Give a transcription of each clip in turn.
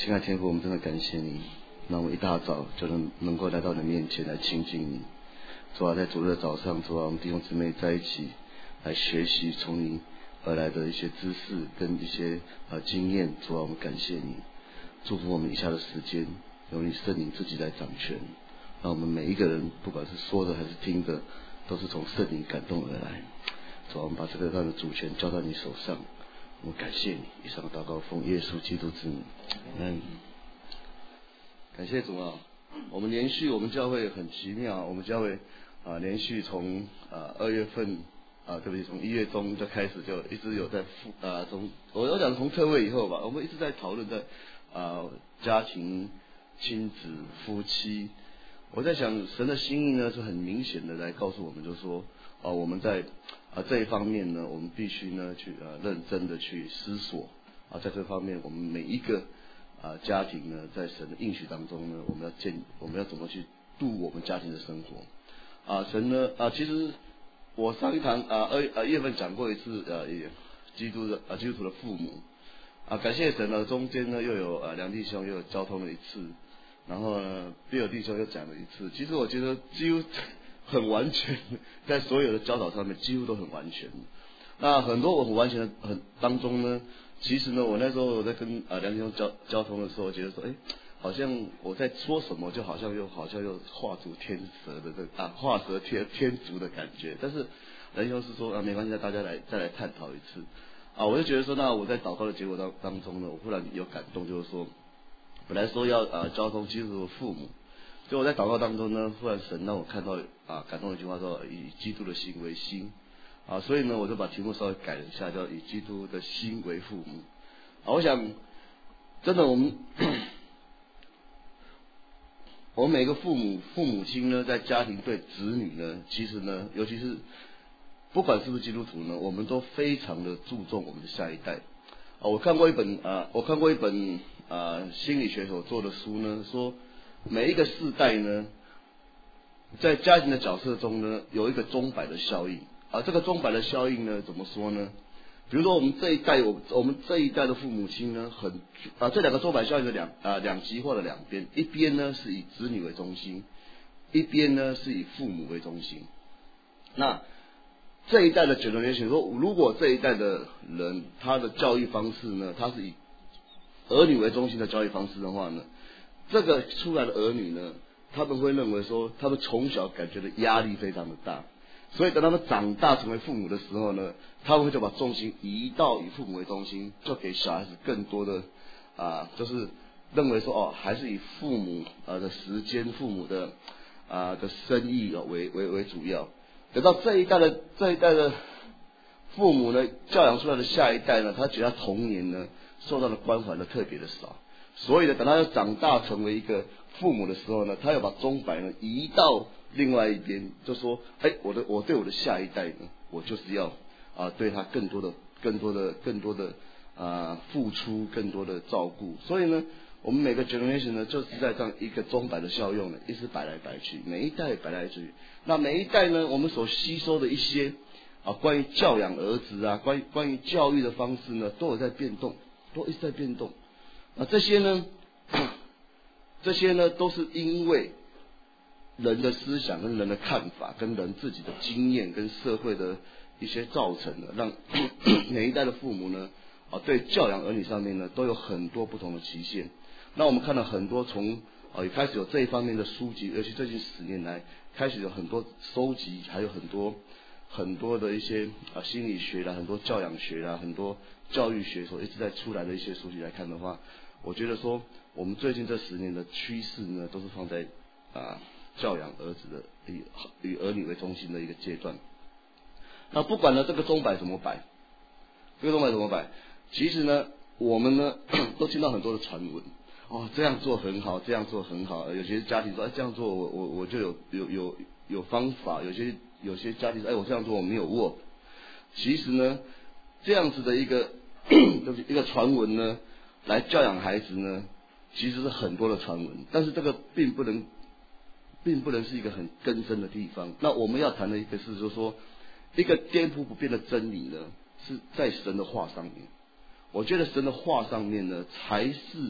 亲爱的天父，我们真的感谢你，让我们一大早就能够来到你的面前来亲近你。主啊，在主日的早上，主啊，我们弟兄姊妹在一起来学习从你而来的一些知识跟一些经验。主啊，我们感谢你，祝福我们以下的时间由你圣灵自己来掌权，让我们每一个人不管是说的还是听的，都是从圣灵感动而来。主啊，我们把这个让的主权交到你手上，我们感谢你。以上祷告奉耶稣基督之名，感谢主啊！我们连续我们教会很奇妙，我们教会连续从2月份从1月中就开始就一直有在我讲从特会以后吧，我们一直在讨论在家庭、亲子、夫妻。我在想神的心意呢是很明显的来告诉我们，就是说我们在这一方面呢，我们必须呢去认真的去思索在这方面我们每一个家庭呢，在神的应许当中呢，我们要怎么去度我们家庭的生活神呢其实我上一堂2月份讲过一次基督徒的父母感谢神呢，中间呢又有梁弟兄又有交通了一次，然后呢比尔弟兄又讲了一次。其实我觉得几乎很完全，在所有的教导上面几乎都很完全。那很多我很完全的当中呢，其实呢我那时候我在跟梁弟兄交通的时候，我觉得说好像我在说什么就好像又画足天蛇的画蛇添足的感觉。但是梁弟兄是说没关系，大家再来探讨一次我就觉得说，那我在祷告的结果当中呢，我忽然有感动，就是说本来说要交通基督徒的父母，所以我在祷告当中呢，忽然神让我看到感动的一句话说，以基督的心为心所以呢我就把题目稍微改了一下，叫以基督的心为父母我想真的我们每个父母亲呢，在家庭对子女呢，其实呢，尤其是不管是不是基督徒呢，我们都非常的注重我们的下一代我看过一本心理学所做的书呢，说每一个世代呢，在家庭的角色中呢，有一个钟摆的效应这个钟摆的效应呢，怎么说呢？比如说我们这一代的父母亲呢，这两个钟摆效应的两极或者两边，一边呢是以子女为中心，一边呢是以父母为中心。那这一代的generation说，如果这一代的人他的教育方式呢，他是以儿女为中心的教育方式的话呢，这个出来的儿女呢，他们会认为说，他们从小感觉的压力非常的大，所以等他们长大成为父母的时候呢，他们就把重心移到以父母为中心，就给小孩子更多的就是认为说还是以父母的时间、父母的生意为主要。等到这一代的父母呢，教养出来的下一代呢，他觉得他童年呢受到的关怀呢特别的少，所以呢，等他要长大成为一个父母的时候呢，他要把钟摆呢移到另外一边，就说我对我的下一代呢，我就是要对他更多的付出，更多的照顾。所以呢，我们每个 generation 呢，就是在这样一个钟摆的效用呢，一直摆来摆去，每一代摆来摆去。那每一代呢，我们所吸收的一些关于教养儿子关于教育的方式呢，都有在变动，都一直在变动。这些呢都是因为人的思想跟人的看法跟人自己的经验跟社会的一些造成的，让每一代的父母呢对教养儿女上面呢都有很多不同的期限。那我们看到很多从也开始有这一方面的书籍，尤其最近10年来开始有很多收集，还有很多的一些心理学啦，很多教养学啦，很多教育学所一直在出来的一些书籍来看的话，我觉得说我们最近这10年的趋势呢，都是放在教养儿子的以儿女为中心的一个阶段。那不管呢这个钟摆怎么摆，其实呢我们呢都听到很多的传闻这样做很好，这样做很好。有些家庭说这样做我就有方法，有些家庭说我这样做我没有握。其实呢这样子的一个传闻呢，来教养孩子呢，其实是很多的传闻，但是这个并不能是一个很根深的地方。那我们要谈的一个是就是说，一个颠扑不变的真理呢，是在神的话上面。我觉得神的话上面呢，才是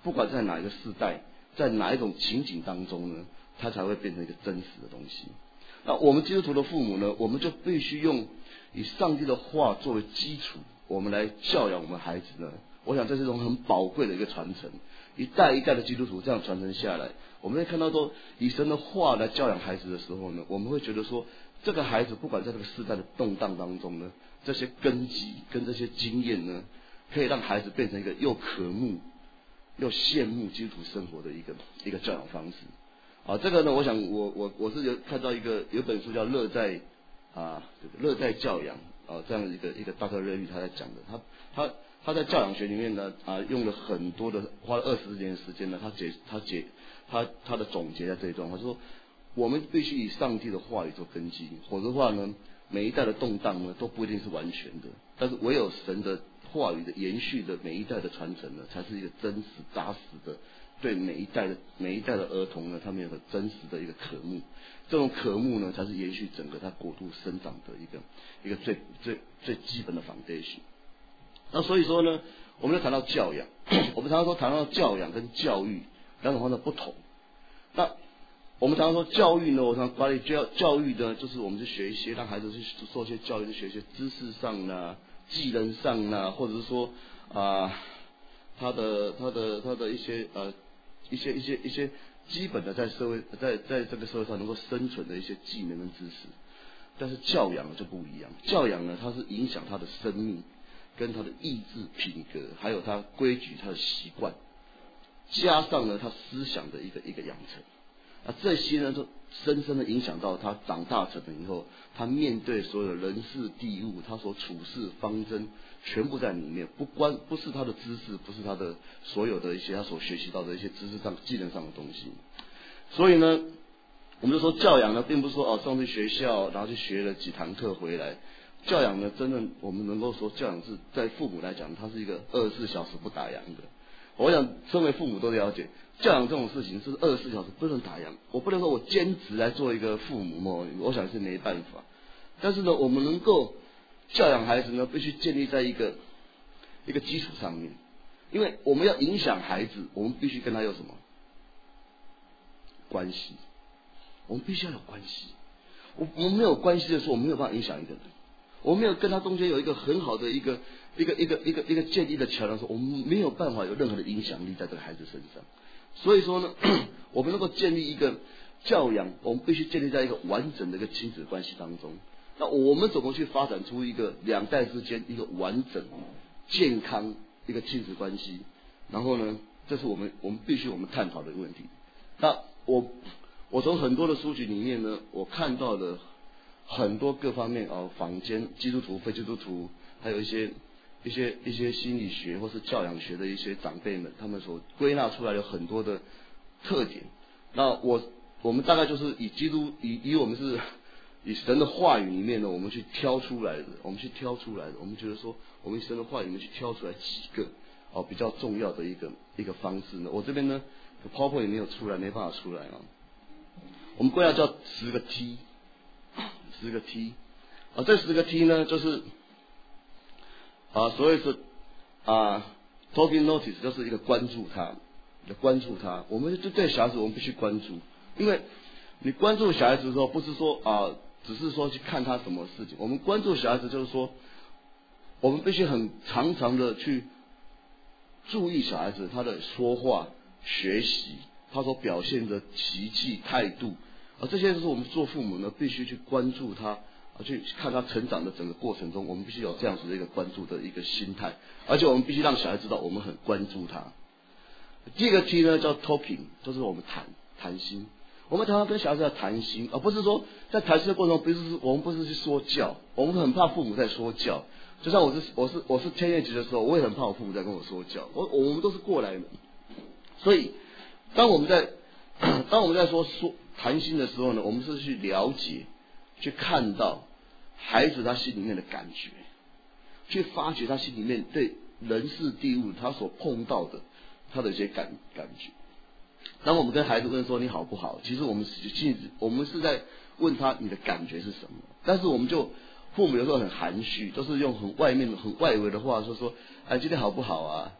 不管在哪一个世代，在哪一种情景当中呢，它才会变成一个真实的东西。那我们基督徒的父母呢，我们就必须用以上帝的话作为基础，我们来教养我们孩子呢。我想这是一种很宝贵的一个传承，一代一代的基督徒这样传承下来，我们会看到说，以神的话来教养孩子的时候呢，我们会觉得说，这个孩子不管在这个世代的动荡当中呢，这些根基跟这些经验呢，可以让孩子变成一个又渴慕又羡慕基督徒生活的一个教养方式。这个呢，我想我是有看到有本书叫乐在教养这样一个大特瑞律他在讲的，他在教养学里面呢用了很多的花了20年的时间呢，他的总结在这一段话，就说我们必须以上帝的话语做根基，否则的话呢，每一代的动荡呢都不一定是完全的，但是唯有神的话语的延续的每一代的传承呢，才是一个真实扎实的，对每一代的儿童呢，他们有个真实的一个渴慕，这种渴慕呢，才是延续整个他国度生长的一个最基本的 foundation。那所以说呢，我们就谈到教养，我们常常谈到教养跟教育两种方面的不同。那我们常常说教育呢，我常管理教育呢，就是我们去学一些让孩子去做一些教育，去学一些知识上啦、技能上啦，或者是说他的一些基本的在这个社会上能够生存的一些技能跟知识。但是教养就不一样，教养呢，它是影响他的生命跟他的意志品格，还有他规矩他的习惯，加上呢他思想的一个养成，这些呢就深深的影响到他长大成人以后，他面对所有的人事地物，他所处事方针全部在里面，不是他的知识，不是他的所有的一些他所学习到的一些知识上技能上的东西。所以呢，我们就说教养呢，并不是说上去学校然后去学了几堂课回来。教养呢，真正我们能够说，教养是在父母来讲，它是一个24小时不打烊的。我想，身为父母都了解，教养这种事情是24小时不能打烊。我不能说我兼职来做一个父母我想是没办法。但是呢，我们能够教养孩子呢，必须建立在一个基础上面，因为我们要影响孩子，我们必须跟他有什么关系？我们必须要有关系。我们没有关系的时候，我们没有办法影响一个人。我们没有跟他中间有一个很好的一个建立的桥梁的时候，我们没有办法有任何的影响力在这个孩子身上。所以说呢，我们能够建立一个教养，我们必须建立在一个完整的一个亲子关系当中。那我们怎么去发展出一个两代之间一个完整、健康一个亲子关系？然后呢，这是我们必须探讨的一个问题。那我从很多的书籍里面呢，我看到了很多各方面坊间基督徒、非基督徒，还有一些心理学或是教养学的一些长辈们，他们所归纳出来有很多的特点。那我们大概就是以我们是以神的话语里面呢，我们去挑出来的，我们觉得说，我们神的话语里面去挑出来几个比较重要的一个方式呢。我这边呢 PowerPoint 也没有出来，没办法出来我们归纳叫10个 T。10个 T 这10个 T 呢，就是所谓是taking notice， 就是一个关注他。我们就对小孩子，我们必须关注，因为你关注小孩子的时候，不是说只是说去看他什么事情。我们关注小孩子，就是说，我们必须很常常的去注意小孩子他的说话、学习，他所表现的习气、态度。这些都是我们做父母呢，必须去关注他，去看他成长的整个过程中，我们必须有这样子的一个关注的一个心态，而且我们必须让小孩知道我们很关注他。第一个 T 呢叫 talking， 就是我们谈心。我们常常跟小孩子在谈心，而不是说在谈心的过程中，我们不是去说教，我们很怕父母在说教。就像我是10年级的时候，我也很怕我父母在跟我说教。我们都是过来人，所以当我们在说谈心的时候呢，我们是去了解、去看到孩子他心里面的感觉，去发掘他心里面对人事地物他所碰到的他的一些感觉。当我们跟孩子问说你好不好，其实我们是在问他你的感觉是什么。但是我们父母有时候很含蓄，都是用很外围的话说今天好不好啊？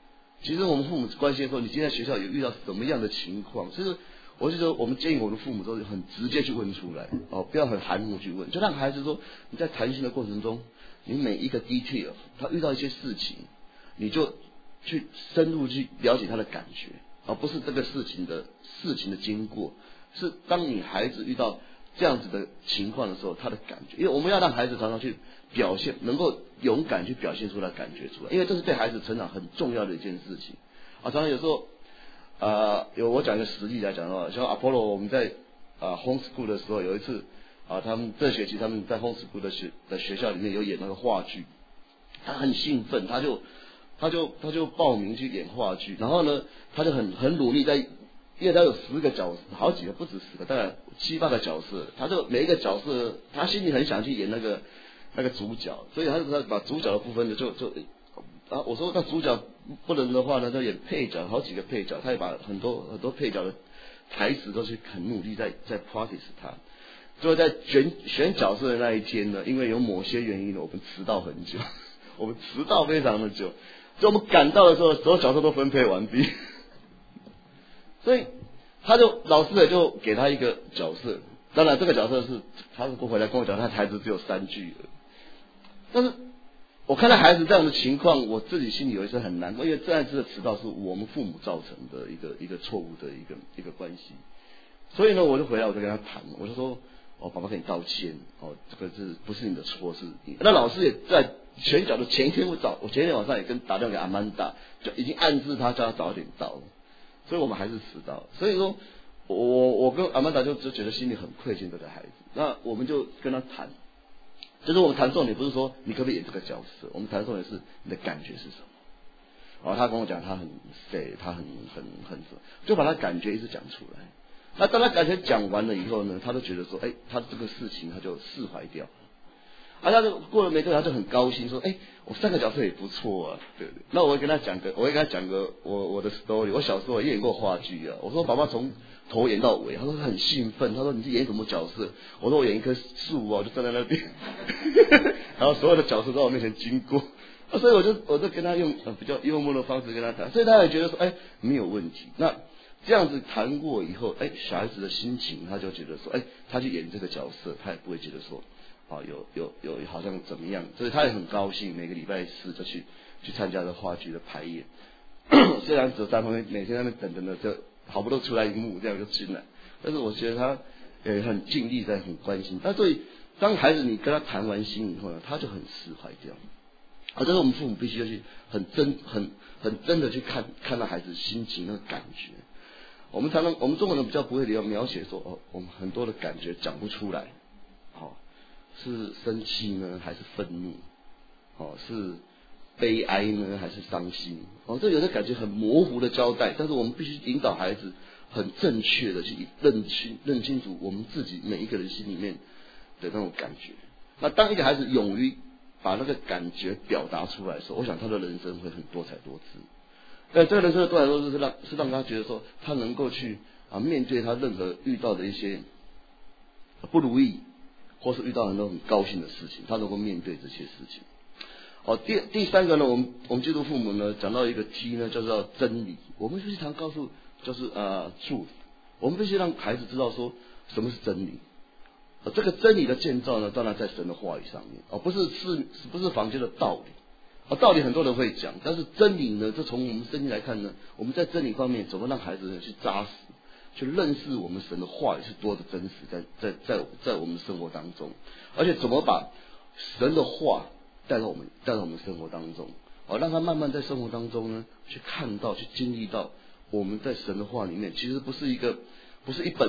其实我们父母关心说你今天在学校有遇到什么样的情况，其实我就说我们建议我们的父母都很直接去问出来不要很含糊去问，就让孩子说你在谈心的过程中，你每一个 detail 他遇到一些事情，你就去深入去了解他的感觉，而不是这个事情的经过，是当你孩子遇到这样子的情况的时候，他的感觉，因为我们要让孩子常常去表现，能够勇敢去表现出来感觉出来，因为这是对孩子成长很重要的一件事情常常有时候我讲一个实例来讲的话，像 Apollo 我们在homeschool 的时候，有一次他们这学期他们在 homeschool 的学校里面有演那个话剧，他很兴奋，他就报名去演话剧，然后呢他就很努力因为他有10个角色，好几个不止10个，大概7、8个角色，他就每一个角色他心里很想去演那个主角，所以他就把主角的部分呢我说那主角不能的话呢，他演配角，好几个配角，他也把很多配角的台词都去很努力在 practice 他。最后在选角色的那一天呢，因为有某些原因呢，我们迟到很久，我们迟到非常的久，所以我们赶到的时候，所有角色都分配完毕，所以老师也就给他一个角色，当然这个角色他回来跟我讲，他台词只有3句而已，但是我看到孩子这样的情况，我自己心里有一些很难过，因为这样子的迟到是我们父母造成的一个错误的一个关系。所以呢，我就回来，我就跟他谈，我就说爸爸跟你道歉这个不是你的错，是你。那老师也在选角的前一天我前一天晚上也打电话给阿曼达，就已经暗示他叫他早点到，所以我们还是迟到。所以说我跟阿曼达就觉得心里很愧疚这个孩子，那我们就跟他谈。就是我们谈重点不是说你可不可以演这个角色，我们谈重点是你的感觉是什么。他跟我讲他很谁，他很就把他感觉一直讲出来。那当他感觉讲完了以后呢，他就觉得说，他这个事情他就释怀掉了。他就过了没多久，他就很高兴说，我3个角色也不错啊，对。那我会跟他讲个我的 story。我小时候也演过话剧啊，我说爸爸从头演到尾，他说他很兴奋，他说你是演什么角色？我说我演一棵树就站在那边，然后所有的角色在我面前经过，所以我就跟他用比较幽默的方式跟他谈，所以他也觉得说，没有问题。那这样子谈过以后，小孩子的心情他就觉得说，他去演这个角色，他也不会觉得说有好像怎么样，所以他也很高兴，每个礼拜4就去参加这话剧的排演。虽然只有3分钟，每天在那边等就好不容易出来一幕，这样就进来。但是我觉得他也很尽力在很关心。所以当孩子你跟他谈完心以后呢，他就很释怀掉。这是我们父母必须要去很真的去看到孩子心情那个感觉。我们中国人比较不会描写说我们很多的感觉讲不出来，是生气呢还是愤怒，是悲哀呢还是伤心，这有的感觉很模糊的交代，但是我们必须引导孩子很正确的去认清楚我们自己每一个人心里面的那种感觉。那当一个孩子勇于把那个感觉表达出来的时候，我想他的人生会很多彩多姿。这个人生的多彩多姿是让他觉得说他能够去面对他任何遇到的一些不如意，或是遇到很多很高兴的事情，他能够面对这些事情。第3个呢，我们基督父母呢讲到一个 T 呢，叫做真理。我们必须常告诉就是truth， 我们必须让孩子知道说什么是真理。这个真理的建造呢，当然在神的话语上面，不是坊间的道理。道理很多人会讲，但是真理呢，这从我们圣经来看呢，我们在真理方面怎么让孩子去扎实，去认识我们神的话语是多的真实在我们生活当中，而且怎么把神的话带到我们生活当中，让他慢慢在生活当中呢去看到、去经历到我们在神的话里面，其实不是一本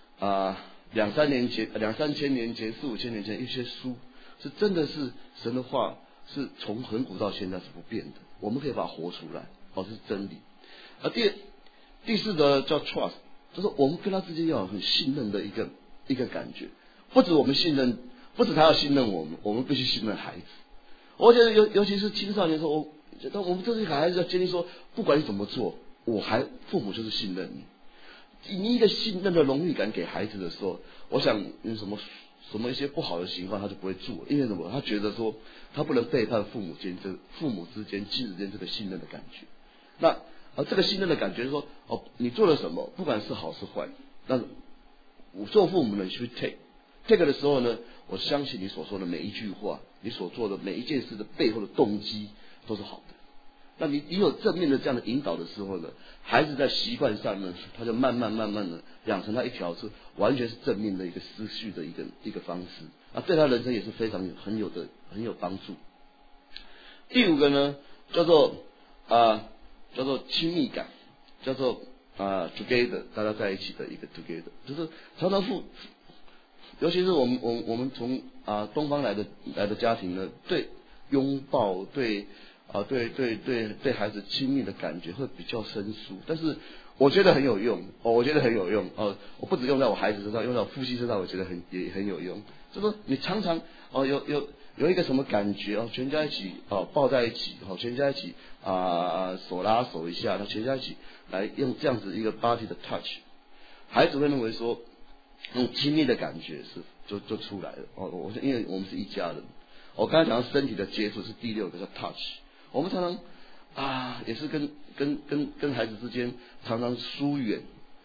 2、3年前、2、3千年前、4、5千年前一些书，是真的是神的话，是从很古到现在是不变的，我们可以把它活出来，是真理。第4个叫 trust， 就是我们跟他之间要有很信任的一个感觉，不止他要信任我们，我们必须信任孩子。我觉得尤其是青少年的时候，我们这些孩子要坚定说，不管你怎么做，父母就是信任你。你一个信任的荣誉感给孩子的时候，我想什么一些不好的情况他就不会做，因为什么？他觉得说他不能背叛父母之间、亲子间这个信任的感觉。 那这个信任的感觉是说，你做了什么，不管是好是坏，那我做父母呢去 take 的时候呢，我相信你所说的每一句话，你所做的每一件事的背后的动机都是好的。那你有正面的这样的引导的时候呢，孩子在习惯上呢，他就慢慢的养成他一条是完全是正面的一个思绪的一个方式，对他人生也是非常很有帮助。第5个呢，叫做亲密感，叫做together， 大家在一起的一个 together， 就是常常尤其是我们从东方来的家庭呢，对拥抱对孩子亲密的感觉会比较生疏，但是我觉得很有用我觉得很有用我不止用在我孩子身上，用在我夫妻身上，我觉得也很有用。就说你常常有一个什么感觉全家一起抱在一起全家一起手拉手一下，那全家一起来用这样子一个 body 的 touch， 孩子会认为说亲密的感觉是就出来了我因为我们是一家人。我刚才讲到身体的接触是第6个叫 touch， 我们常常也是跟孩子之间常常疏远。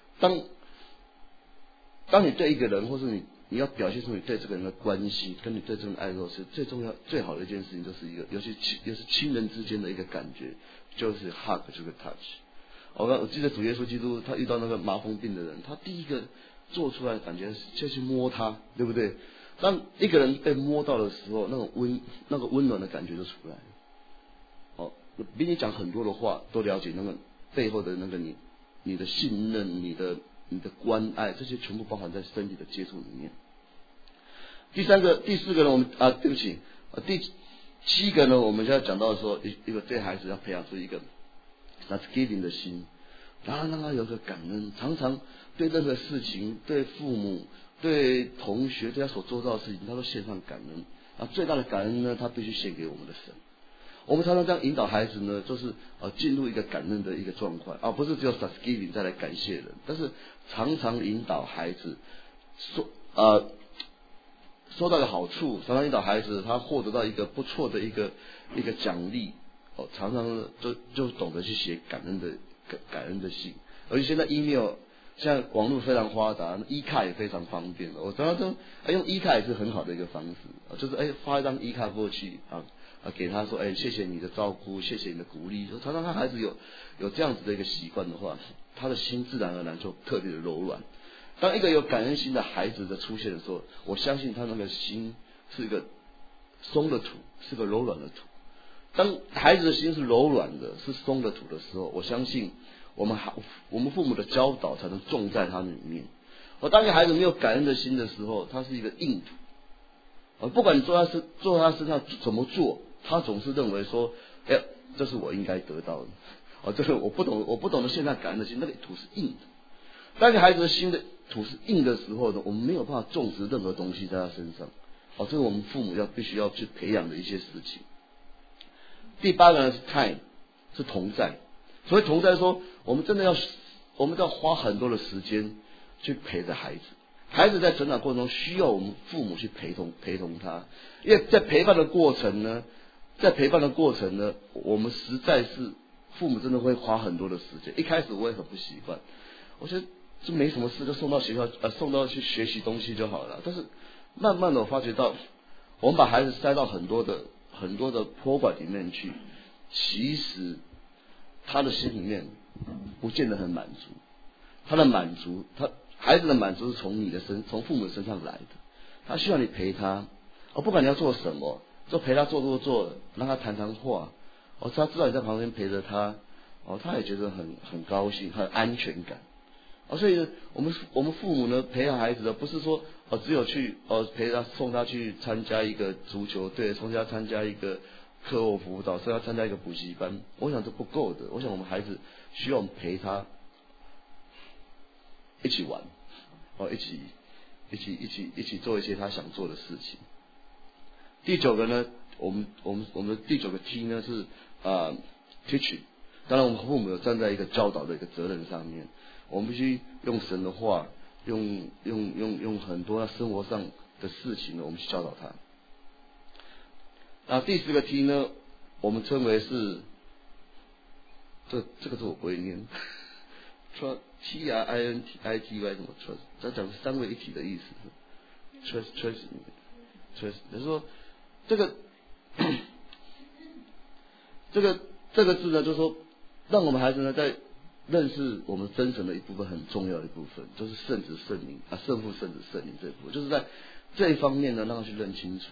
当你对一个人，或是你要表现出你对这个人的关系，跟你对这个人的爱的时候，是最重要最好的一件事情，就是一个尤其是亲人之间的一个感觉，就是 hug 这个 touch。我记得主耶稣基督他遇到那个麻风病的人，他第一个做出来的感觉就去摸他，对不对？当一个人被摸到的时候，那个温暖的感觉就出来了。比你讲很多的话都了解那个背后的那个你的信任，你的关爱，这些全部包含在身体的接触里面。第4个呢，我们对不起，第7个呢，我们现在讲到说一个对孩子要培养出一个 giving 的心，然后让他有个感恩，常常对任何事情，对父母，对同学，对他所做到的事情，他都献上感恩。最大的感恩呢，他必须献给我们的神。我们常常这样引导孩子呢，就是进入一个感恩的一个状况，不是只有 Thanksgiving 再来感谢人，但是常常引导孩子收到的好处，常常引导孩子他获得到一个不错的一个奖励，常常就懂得去写感恩的信。而且现在 email 现在网络非常发达，e 卡也非常方便我常常说用 e 卡也是很好的一个方式，就是发一张 e 卡过去给他说谢谢你的照顾，谢谢你的鼓励。常常他孩子有这样子的一个习惯的话，他的心自然而然就特别的柔软。当一个有感恩心的孩子的出现的时候，我相信他那个心是一个松的土，是个柔软的土。当孩子的心是柔软的，是松的土的时候，我相信我们父母的教导才能种在他里面。当一个孩子没有感恩的心的时候，他是一个硬土。不管你坐他身上怎么做，他总是认为说，这是我应该得到的。这是我不懂得现在感恩的心，那个土是硬的。当一个孩子的心的土是硬的时候呢，我们没有办法种植任何东西在他身上。这是我们父母必须要去培养的一些事情。第8个呢是 time， 是同在。所以同在说，我们要花很多的时间去陪着孩子。孩子在成长过程中需要我们父母去陪同他，因为在陪伴的过程呢，我们实在是父母真的会花很多的时间。一开始我也很不习惯，我觉得这没什么事，就送到学校送到去学习东西就好了。但是慢慢的我发觉到，我们把孩子塞到很多的托管里面去，其实他的心里面不见得很满足。孩子的满足是从父母身上来的，他需要你陪他，不管你要做什么，就陪他做，让他谈话，他知道你在旁边陪着他，他也觉得很高兴，很安全感。所以我们父母呢，培养孩子的不是说只有去送他去参加一个足球队，送他参加一个课后辅导，送他参加一个补习班，我想这不够的。我想我们孩子需要我们陪他一起玩，一起做一些他想做的事情。第9个呢，我们的第9个 T 呢是teaching。当然我们父母有站在一个教导的一个责任上面，我们必须用神的话，用很多生活上的事情呢，我们去教导他。第10个 T 呢，我们称为是这个字我不会念，T R I N T I T Y 什么 trust， 它讲三位一体的意思 ，trust， 就是说这个字呢，就是说让我们孩子呢在认识我们真神的一部分很重要的一部分，就是圣子圣灵啊，圣父圣子圣灵这一部分，就是在这一方面呢，让他去认清楚。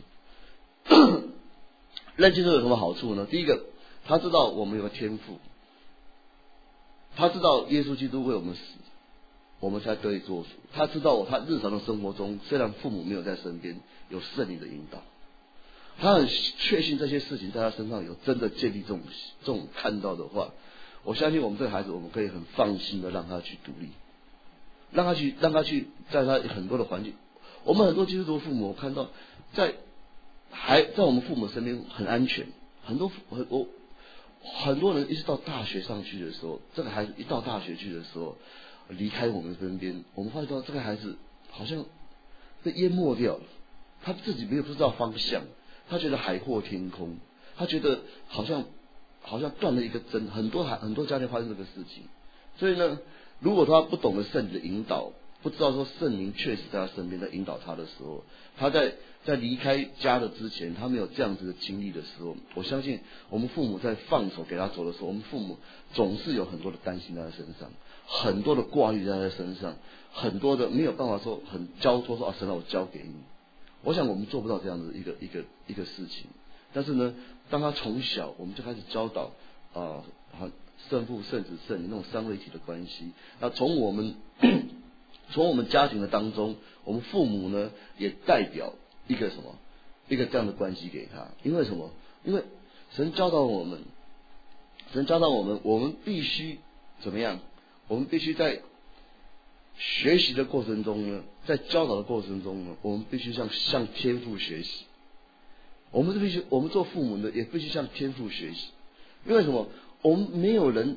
认清楚有什么好处呢？第一个，他知道我们有个天赋，他知道耶稣基督为我们死，我们才得以做主。他知道他日常的生活中，虽然父母没有在身边，有圣灵的引导，他很确信这些事情在他身上有真的建立这种看到的话，我相信我们这个孩子，我们可以很放心的让他去独立，让他去在他很多的环境。我们很多基督徒父母，我看到在我们父母身边很安全，很多人一直到大学上去的时候，这个孩子一到大学去的时候，离开我们身边，我们发现到这个孩子好像被淹没掉了，他自己不知道方向，他觉得海阔天空，他觉得好像断了一个针，很多家庭发生这个事情。所以呢，如果他不懂得圣灵的引导，不知道说圣灵确实在他身边在引导他的时候，他在离开家的之前，他没有这样子的经历的时候，我相信我们父母在放手给他走的时候，我们父母总是有很多的担心在他身上，很多的挂虑在他身上，很多的没有办法说很交托说神啊，我交给你。我想我们做不到这样子一个事情。但是呢，当他从小我们就开始教导圣父圣子圣灵那种三位一体的关系，那从我们家庭的当中，我们父母呢也代表一个这样的关系给他。因为什么？因为神教导我们，我们必须怎么样？我们必须在学习的过程中呢，在教导的过程中呢，我们必须向天父学习。我们做父母的也必须向天父学习。因为什么？我们没有人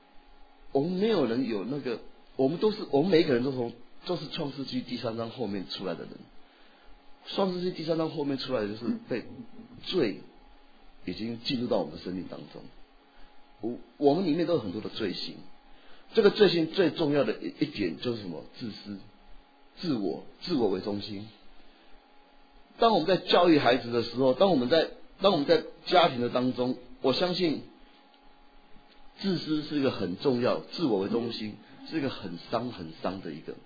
有那个，我们每一个人都是创世纪第3章后面出来的人。创世纪第3章后面出来的就是被罪已经进入到我们的生命当中。我们里面都有很多的罪性。这个罪性最重要的一点就是什么？自私、自我为中心。当我们在教育孩子的时候，当我们在家庭的当中，我相信自私是一个很重要，自我为中心是一个很伤的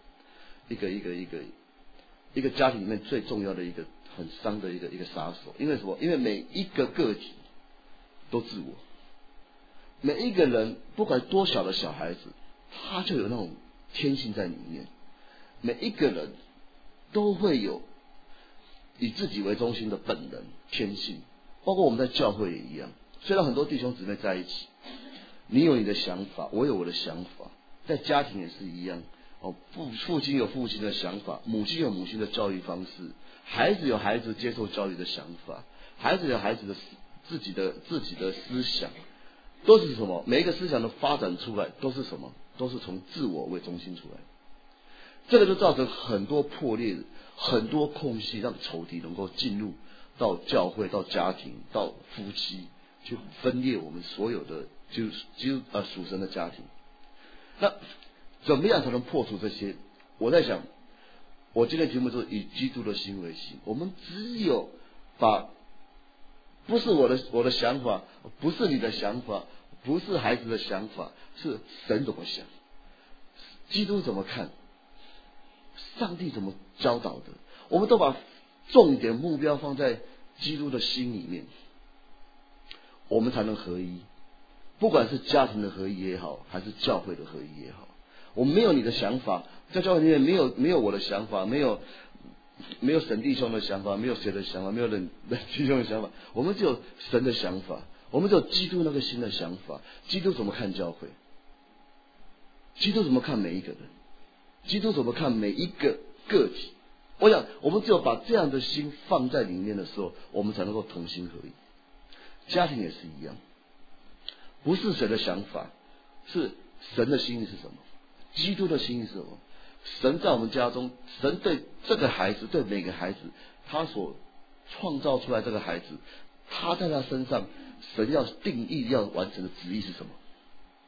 一个家庭里面最重要的一个很伤的一个杀手。因为什么？因为每一个个体都自我，每一个人不管多小的小孩子，他就有那种天性在里面。每一个人都会有以自己为中心的本能天性，包括我们在教会也一样。虽然很多弟兄姊妹在一起，你有你的想法，我有我的想法，在家庭也是一样。父亲有父亲的想法，母亲有母亲的教育方式，孩子有孩子接受教育的想法，孩子有孩子的自己的思想，都是什么？每一个思想的发展出来都是什么？都是从自我为中心出来。这个就造成很多破裂，很多空隙，让仇敌能够进入到教会、到家庭、到夫妻，去分裂我们所有的属神的家庭。那怎么样才能破除这些？我在想，我今天节目就是以基督的心为心。我们只有把不是我的想法，不是你的想法，不是孩子的想法，是神怎么想，基督怎么看，上帝怎么教导的，我们都把重点目标放在基督的心里面，我们才能合一。不管是家庭的合一也好，还是教会的合一也好，我们没有你的想法，在教会里面没有我的想法，没有神弟兄的想法，没有谁的想法，没有人弟兄的想法，我们只有神的想法，我们只有基督那个新的想法。基督怎么看教会？基督怎么看每一个人？基督怎么看每一个个体？我想，我们只有把这样的心放在里面的时候，我们才能够同心合一。家庭也是一样，不是谁的想法，是神的心意是什么？基督的心意是什么？神在我们家中，神对这个孩子，对每个孩子，他所创造出来这个孩子，他在他身上，神要定义要完成的旨意是什么？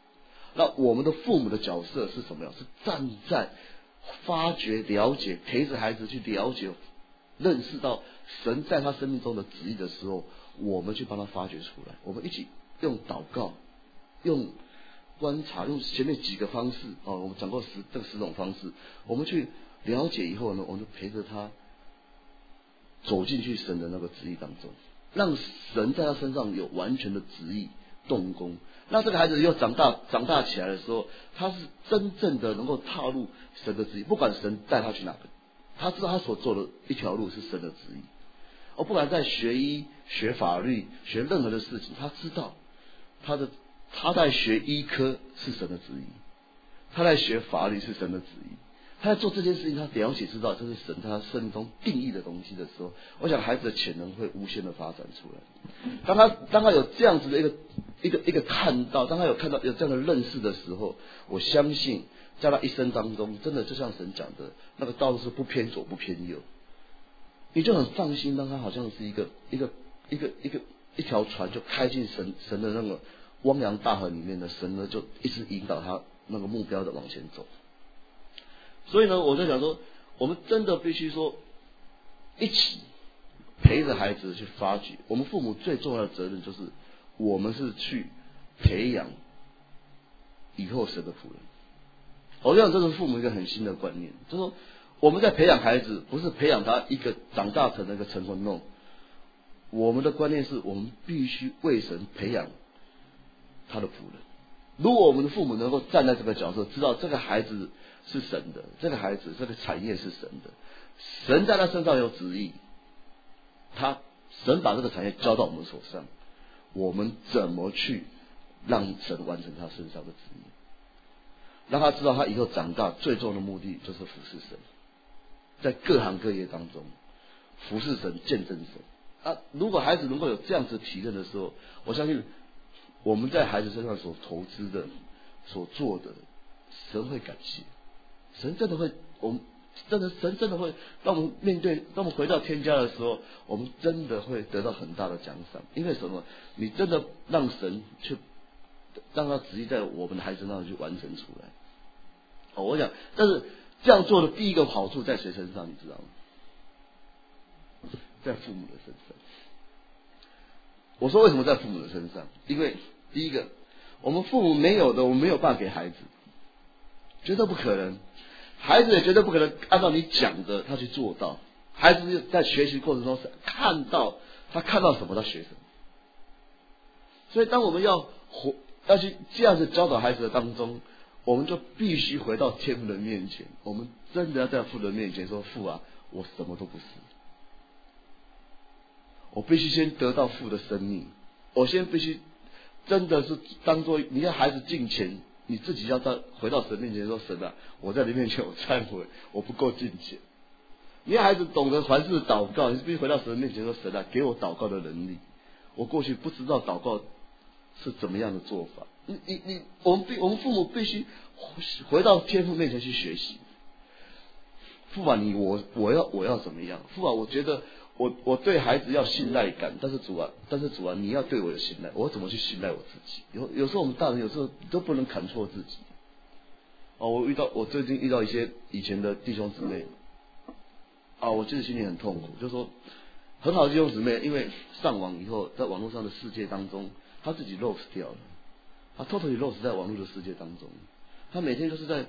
那我们的父母的角色是什么样？是站在发掘、了解，陪着孩子去了解、认识到神在他生命中的旨意的时候，我们去帮他发掘出来。我们一起用祷告、用观察、用前面几个方式我们讲过这10种方式，我们去了解以后呢，我们就陪着他走进去神的那个旨意当中，让神在他身上有完全的旨意动工。那这个孩子又长大起来的时候，他是真正的能够踏入神的旨意，不管神带他去哪个，他知道他所做的一条路是神的旨意。不管在学医、学法律、学任何的事情，他知道他在学医科是神的旨意，他在学法律是神的旨意。他在做这件事情，他了解知道这是神在他生命中定义的东西的时候，我想孩子的潜能会无限的发展出来。当他有这样子的一个看到，当他有看到有这样的认识的时候，我相信在他一生当中，真的就像神讲的，那个道路是不偏左不偏右，你就很放心，让他好像是一条船就开进神的那个汪洋大河里面的，神呢就一直引导他那个目标的往前走。所以呢，我在想说，我们真的必须说，一起陪着孩子去发掘。我们父母最重要的责任就是，我们是去培养以后神的仆人。我想这是父母一个很新的观念，就是说我们在培养孩子，不是培养他一个长大成那个成功 no。我们的观念是我们必须为神培养他的仆人。如果我们的父母能够站在这个角色，知道这个孩子是神的，这个孩子这个产业是神的，神在他身上有旨意，神把这个产业交到我们手上，我们怎么去让神完成他身上的旨意？让他知道他以后长大最重要的目的就是服侍神，在各行各业当中服侍神、见证神。如果孩子能够有这样子体认的时候，我相信我们在孩子身上所投资的、所做的，神会感谢。神真的会，神真的会让我们当我们回到天家的时候，我们真的会得到很大的奖赏。因为什么？你真的让神去让他旨意在我们的孩子身上去完成出来。我想，但是这样做的第一个好处在谁身上？你知道吗？在父母的身上。我说为什么在父母的身上？因为第一个，我们父母没有的，我们没有办法给孩子，绝对不可能。孩子也绝对不可能按照你讲的他去做到。孩子在学习过程中是看到什么他学什么。所以当我们要去这样子教导孩子的当中，我们就必须回到天父的面前，我们真的要在父的面前说，父啊，我什么都不是，我必须先得到父的生命，我先必须真的是当作你看孩子敬虔，你自己要回到神面前说，神啊，我在你面前我忏悔，我不够敬虔。你让孩子懂得凡事祷告，你必须回到神面前说，神啊，给我祷告的能力，我过去不知道祷告是怎么样的做法。我们父母必须回到天父面前去学习。父啊，我要怎么样？父啊，我觉得我对孩子要信赖感，但是主啊，你要对我有信赖，我怎么去信赖我自己？有时候我们大人有时候都不能砍错自己。我最近遇到一些以前的弟兄姊妹，我自己心里很痛苦，就是说很好的弟兄姊妹，因为上网以后，在网络上的世界当中，他自己 lost 掉了，他 totally lost 在网络的世界当中，他每天就是在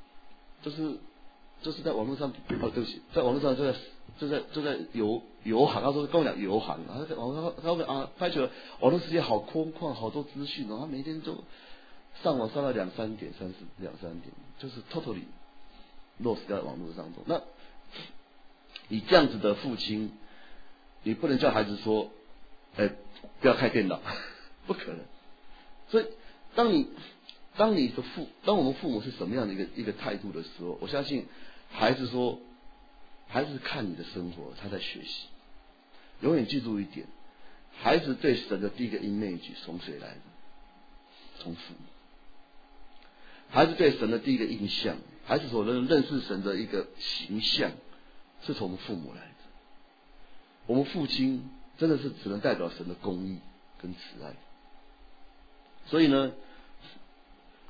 在网络上，对不起，在网络上就在游航。他说跟我讲游航，他在网络上拍起了网络世界好空旷，好多资讯他每天就上网上到2-3点，就是 totally lost 在网络当中。那你这样子的父亲，你不能叫孩子说，不要开电脑，不可能。所以当我们父母是什么样的一个态度的时候，我相信孩子看你的生活，他在学习。永远记住一点，孩子对神的第一个 image 从谁来的？从父母。孩子对神的第一个印象，孩子所能认识神的一个形象，是从父母来的。我们父亲真的是只能代表神的公义跟慈爱。所以呢，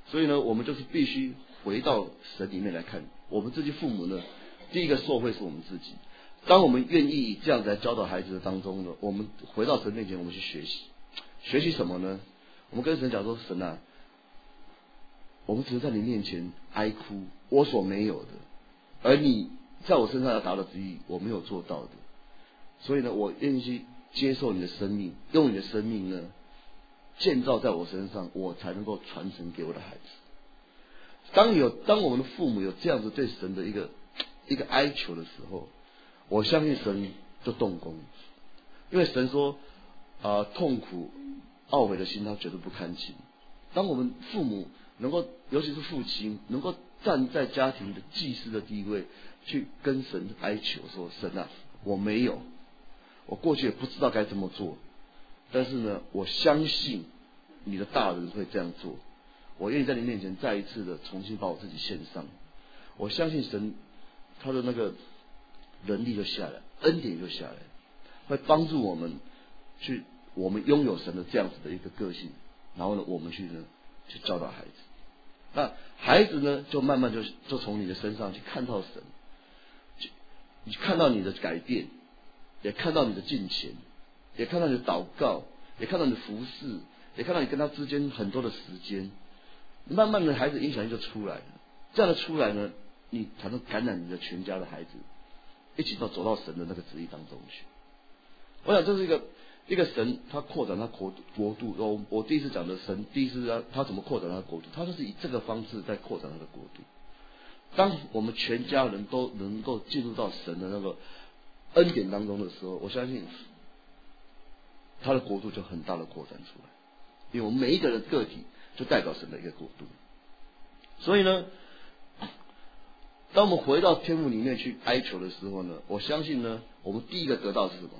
所以呢，我们就是必须回到神里面来看，我们自己父母呢，第一个受惠是我们自己。当我们愿意这样子来教导孩子的当中呢，我们回到神面前，我们去学习，学习什么呢？我们跟神讲说，神啊，我们只是在你面前哀哭，我所没有的，而你在我身上要达到的旨意，我没有做到的。所以呢，我愿意去接受你的生命，用你的生命呢，建造在我身上，我才能够传承给我的孩子。当我们的父母有这样子对神的一个哀求的时候，我相信神就动工，因为神说痛苦懊悔的心他绝对不堪情。当我们父母能够，尤其是父亲，能够站在家庭的祭司的地位，去跟神哀求说，神啊，我没有，我过去也不知道该怎么做，但是呢，我相信你的大人会这样做，我愿意在你面前再一次的重新把我自己献上。我相信神他的那个能力就下来，恩典就下来，会帮助我们我们拥有神的这样子的一个个性，然后呢，我们去教导孩子。那孩子呢，就慢慢就从你的身上去看到神，你看到你的改变，也看到你的敬虔，也看到你的祷告，也看到你的服侍，也看到你跟他之间很多的时间，慢慢的孩子影响力就出来了。这样的出来呢，你才能感染你的全家的孩子，一起走到神的那个旨意当中去。我想这是一个神他扩展他国度。我第一次讲的神，第一次他怎么扩展他的国度，他就是以这个方式在扩展他的国度。当我们全家人都能够进入到神的那个恩典当中的时候，我相信他的国度就很大的扩展出来，因为我们每一个人个体就代表神的一个国度。所以呢，当我们回到天父里面去哀求的时候呢，我相信呢，我们第一个得到的是什么？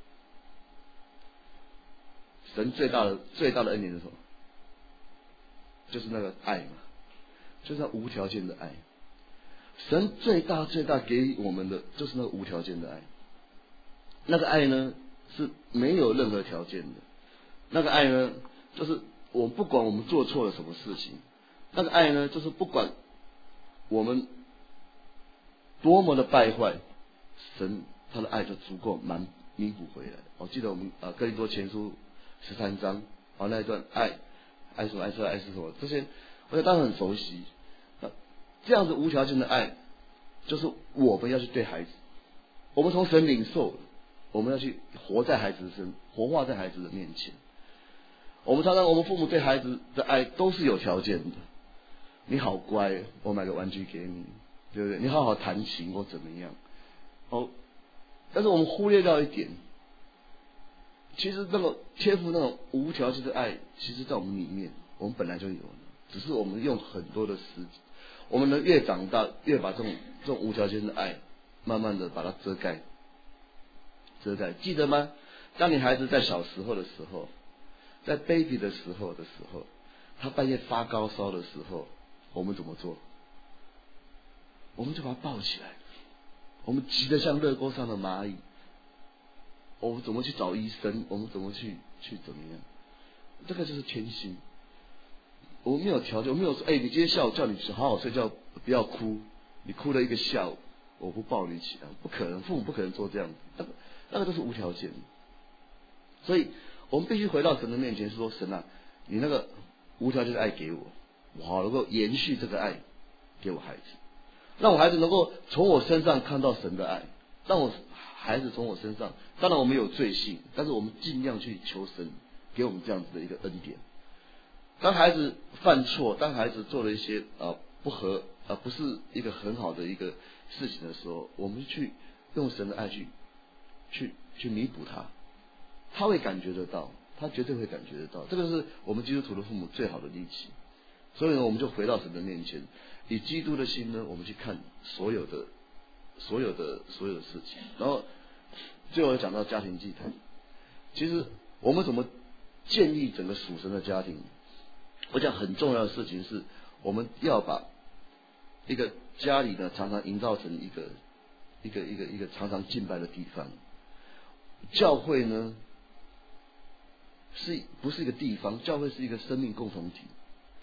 神最大的恩典是什么？就是那个爱嘛，就是那无条件的爱。神最大给我们的就是那个无条件的爱。那个爱呢，是没有任何条件的。那个爱呢，就是不管我们做错了什么事情，那个爱呢，就是不管我们多么的败坏，神他的爱就足够弥补回来。我记得我们哥林多前书13章那一段爱什么爱色爱是什么，这些我想当然很熟悉。这样子无条件的爱，就是我们要去对孩子，我们从神领受，我们要去活在孩子的活化在孩子的面前。我们父母对孩子的爱都是有条件的，你好乖，我买个玩具给你，对不对？你好好弹琴或怎么样。但是我们忽略到一点，其实那个天父那种无条件的爱，其实在我们里面，我们本来就有了，只是我们用很多的时间，我们呢越长大，越把这种无条件的爱，慢慢的把它遮盖。记得吗？当你孩子在小时候的时候，在 baby 的时候，他半夜发高烧的时候，我们怎么做？我们就把他抱起来，我们急得像热锅上的蚂蚁。我们怎么去找医生？我们怎么去怎么样？这个就是天性。我们没有条件，我没有说，你今天下午叫你好好睡觉，不要哭，你哭了一个下午，我不抱你起来，不可能，父母不可能做这样子，那个都是无条件的。所以我们必须回到神的面前说，神啊，你那个无条件的爱给我，我好能够延续这个爱给我孩子，让我孩子能够从我身上看到神的爱，让我孩子从我身上，当然我们有罪性，但是我们尽量去求神给我们这样子的一个恩典。当孩子犯错，当孩子做了一些不是一个很好的一个事情的时候，我们去用神的爱去弥补他，他会感觉得到，他绝对会感觉得到，这个是我们基督徒的父母最好的利器。所以呢，我们就回到神的面前，以基督的心呢，我们去看所有的事情。然后最后讲到家庭祭坛，其实我们怎么建立整个属神的家庭？我讲很重要的事情是，我们要把一个家里呢，常常营造成一个常常敬拜的地方。教会呢，不是一个地方，教会是一个生命共同体。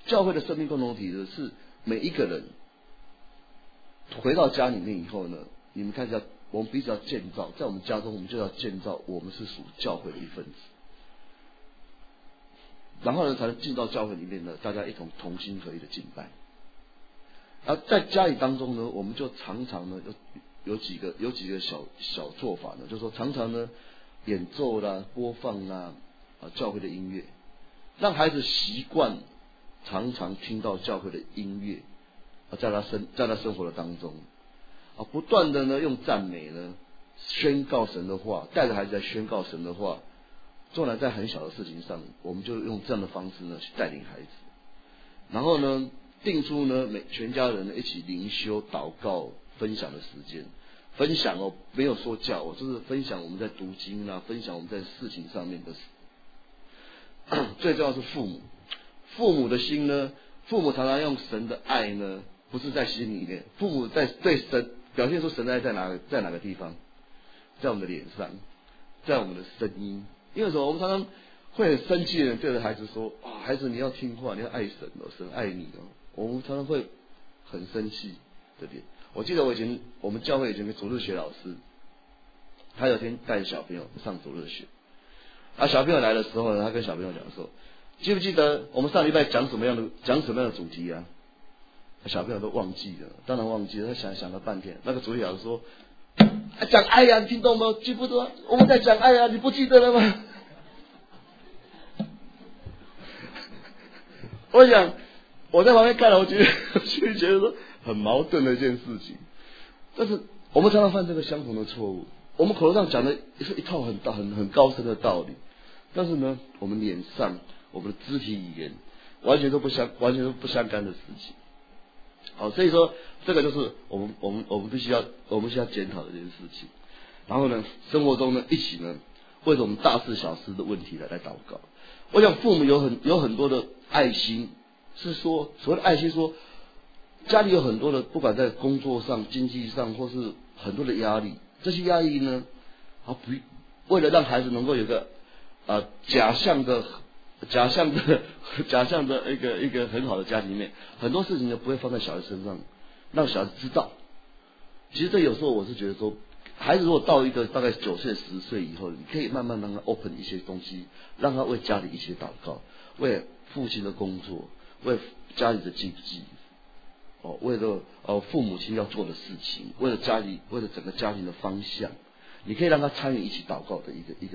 教会的生命共同体呢，是每一个人回到家里面以后呢，你们看一下，我们彼此要建造，在我们家中，我们就要建造我们是属教会的一份子，然后呢，才能进到教会里面呢，大家一同同心合一的敬拜。而在家里当中呢，我们就常常呢有几个小做法呢，就是说常常呢演奏啦、播放啦教会的音乐，让孩子习惯常常听到教会的音乐在他生活的当中不断的呢用赞美呢宣告神的话，带着孩子来宣告神的话。纵然在很小的事情上，我们就用这样的方式呢去带领孩子，然后呢定出呢全家人呢一起灵修、祷告、分享的时间。分享没有说教就是分享我们在读经啊，分享我们在事情上面的事。最重要是父母的心呢，父母常常用神的爱呢，不是在心里面，父母在对神表现出神的爱在哪个地方？在我们的脸上，在我们的声音。因为什么？我们常常会很生气的对着孩子说：“孩子，你要听话，你要爱神神爱你我们常常会很生气的点。我记得我们教会以前的主日学老师，他有天带小朋友上主日学，小朋友来的时候呢，他跟小朋友讲说：“记不记得我们上礼拜讲什么样的主题啊？”小朋友都忘记了，当然忘记了。他想了半天，那个主日老师说：“讲爱呀，你听懂吗？记不得？我们在讲爱呀，你不记得了吗？”我想我在旁边看了，我觉得说很矛盾的一件事情。但是我们常常犯这个相同的错误，我们口头上讲的是一套很高深的道理，但是呢，我们脸上、我们的肢体语言完全都不相干的事情。好，所以说这个就是我们必须要检讨的这件事情。然后呢，生活中呢一起呢为着我们大事小事的问题来祷告。我想父母有很多的爱心，是说所谓的爱心，说家里有很多的，不管在工作上、经济上，或是很多的压力，这些压力呢，为了让孩子能够有个假象的一个很好的家庭里面，很多事情呢不会放在小孩身上，让小孩子知道。其实这有时候我是觉得说，孩子如果到一个大概9岁、10岁以后，你可以慢慢让他 open 一些东西，让他为家里一起祷告，为父亲的工作，为家里的经济，为了父母亲要做的事情，为了整个家庭的方向，你可以让他参与一起祷告的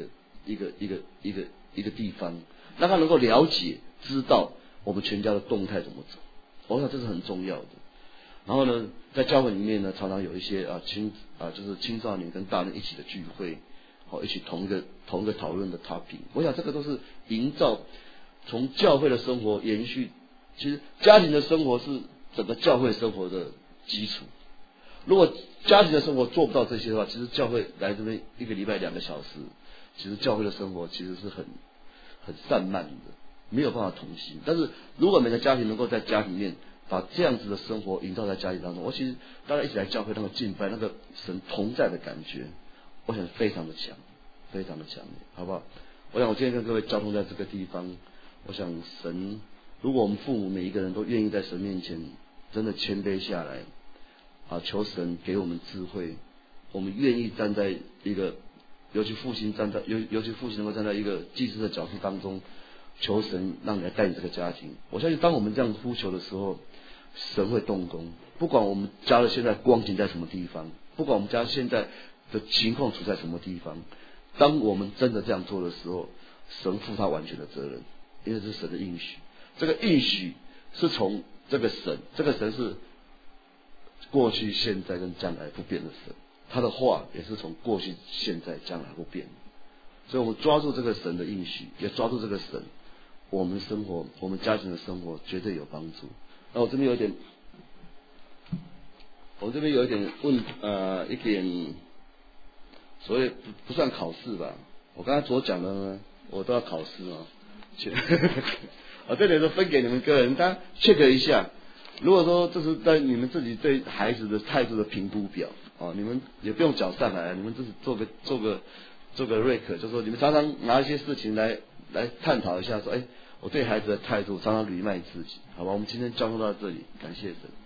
一个地方，让他能够了解、知道我们全家的动态怎么走。我想这是很重要的。然后呢，在教会里面呢，常常有一些就是青少年跟大人一起的聚会，一起同一个讨论的 topic。我想这个都是营造从教会的生活延续。其实家庭的生活是整个教会生活的基础。如果家庭的生活做不到这些的话，其实教会来这边一个礼拜2个小时，其实教会的生活其实是很散漫的，没有办法同心。但是如果每个家庭能够在家里面把这样子的生活营造在家里当中，其实大家一起来教会那个敬拜，那个神同在的感觉，我想非常的强，非常的强烈，好不好？我想我今天跟各位交通在这个地方，我想神，如果我们父母每一个人都愿意在神面前真的谦卑下来求神给我们智慧，我们愿意站在一个尤其父亲能够站在一个祭司的角色当中，求神让你来带领这个家庭。我相信当我们这样呼求的时候，神会动工。不管我们家的现在光景在什么地方，不管我们家现在的情况处在什么地方，当我们真的这样做的时候，神负他完全的责任，因为这是神的应许。这个应许是从这个神是过去、现在跟将来不变的神，他的话也是从过去、现在、将来不变的。所以我们抓住这个神的应许，也抓住这个神，我们生活、我们家庭的生活绝对有帮助。那我这边有一点一点所谓不算考试吧，我刚才所讲的呢，我都要考试这里是分给你们个人，大家 check 一下。如果说这是在你们自己对孩子的态度的评估表你们也不用缴上来，你们自己做个 rec， 就是说你们常常拿一些事情来探讨一下，说我对孩子的态度常常履卖自己，好吧？我们今天交通到这里，感谢神。